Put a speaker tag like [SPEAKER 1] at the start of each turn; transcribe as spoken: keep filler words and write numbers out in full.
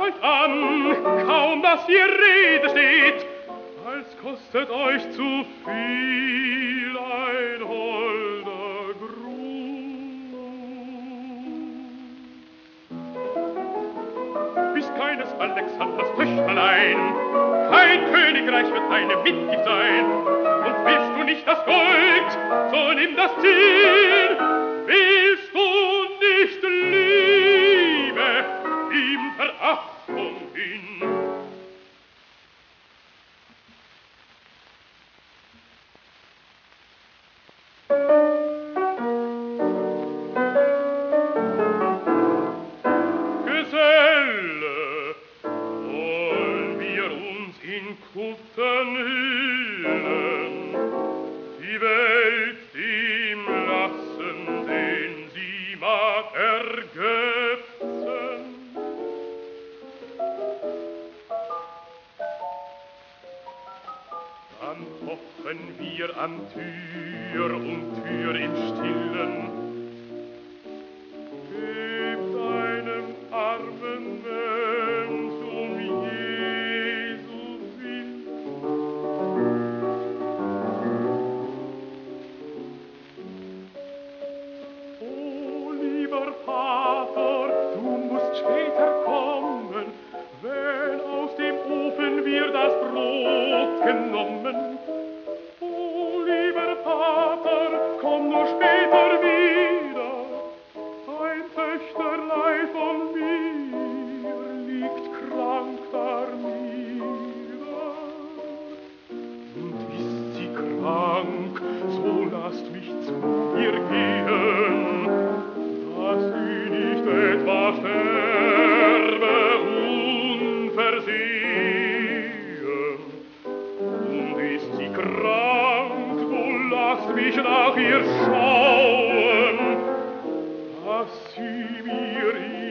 [SPEAKER 1] euch an, kaum dass ihr Rede steht, als kostet euch zu viel ein holder Gruß. Bist keines Alexanders Töchterlein, kein Königreich wird deine Mitgift sein. Und willst du nicht das Gold, so nimm das Ziel. Willst du nicht Liebe, ihm Verachtung hin. Geselle, wollen wir uns in Kutten hüllen, die Welt ihm lassen, den sie mag ergötzen. Dann pochen wir an Tür und Tür im Stillen. Gib deinem armen Mensch um Jesu Willen. Oh, lieber Vater, du musst später kommen, wenn aus dem Ofen wir das Brot genommen. Oh, lieber Vater, komm nur später wieder. Ein Töchterlein von mir liegt krank darnieder. Und ist sie krank, so lasst mich zu ihr gehen, dass sie nicht etwa sterbe unversehen. Und ist sie krank, so lasst mich nach ihr schauen, dass sie mir